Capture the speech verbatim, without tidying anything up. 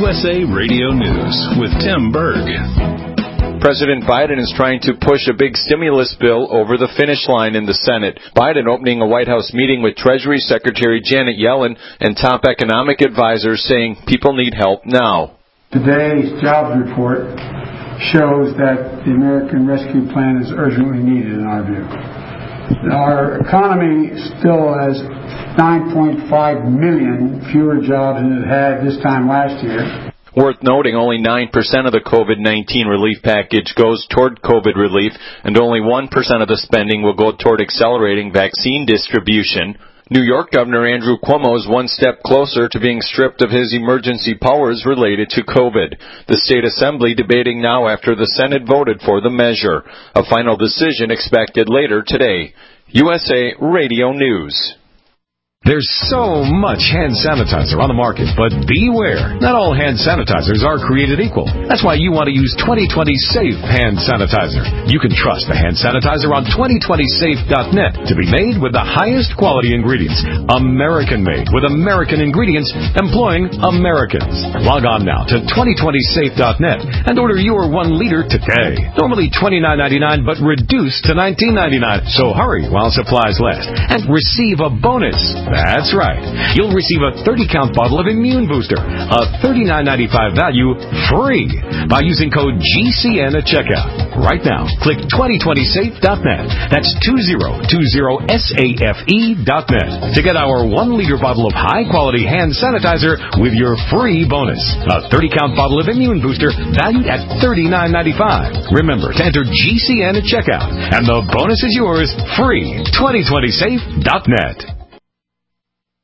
U S A Radio News with Tim Berg. President Biden is trying to push a big stimulus bill over the finish line in the Senate. Biden opening a White House meeting with Treasury Secretary Janet Yellen and top economic advisors, saying people need help now. Today's jobs report shows that the American Rescue Plan is urgently needed in our view. Our economy still has nine point five million fewer jobs than it had this time last year. Worth noting, only nine percent of the COVID nineteen relief package goes toward COVID relief, and only one percent of the spending will go toward accelerating vaccine distribution. New York Governor Andrew Cuomo is one step closer to being stripped of his emergency powers related to COVID. The state assembly debating now after the Senate voted for the measure. A final decision expected later today. U S A Radio News. There's so much hand sanitizer on the market, but beware. Not all hand sanitizers are created equal. That's why you want to use twenty twenty Safe Hand Sanitizer. You can trust the hand sanitizer on twenty twenty safe dot net to be made with the highest quality ingredients. American-made with American ingredients, employing Americans. Log on now to twenty twenty safe dot net and order your one liter today. Normally twenty-nine ninety-nine, but reduced to nineteen ninety-nine. So hurry while supplies last and receive a bonus. That's right. You'll receive a thirty count bottle of Immune Booster, a thirty-nine ninety-five value, free by using code G C N at checkout. Right now, click twenty twenty safe dot net. That's twenty twenty safe dot net to get our one liter bottle of high-quality hand sanitizer with your free bonus. A thirty count bottle of Immune Booster valued at thirty-nine ninety-five. Remember to enter G C N at checkout, and the bonus is yours free. twenty twenty safe dot net.